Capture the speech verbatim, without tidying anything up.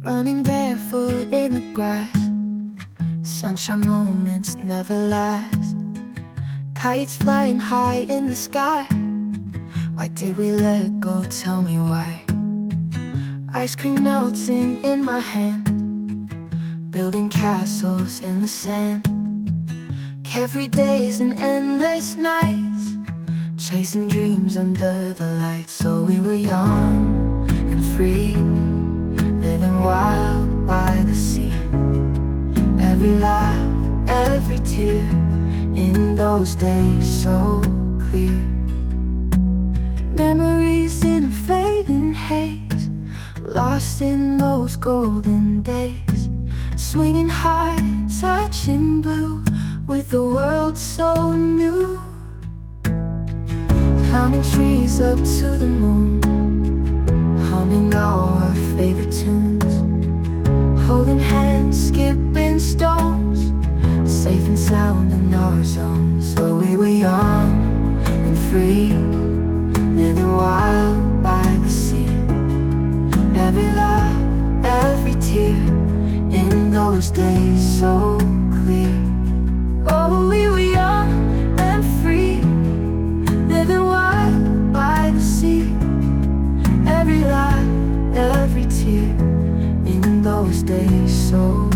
running barefoot in the grass. Sunshine moments never last. Kites flying high in the sky. Why did we let go? Tell me why. Ice cream melting in my hand, building castles in the sand. Carefree days and endless nights, chasing dreams under the lights. So we were young and free, living wild by the sea. Every laugh, every tear, in those days so clear. Memories in a fading haze, lost in those golden days. Swinging high, touching blue, with the world so new. Climbing trees up to the moon, humming all our favorite tunes. Holding hands, skipping stones, safe and sound in our zone. So we were young and free, living wild by the sea. Every laugh, every tear, in those days so clear. Oh, we were young and free, living wild by the sea. Every laugh, every tear, in those days so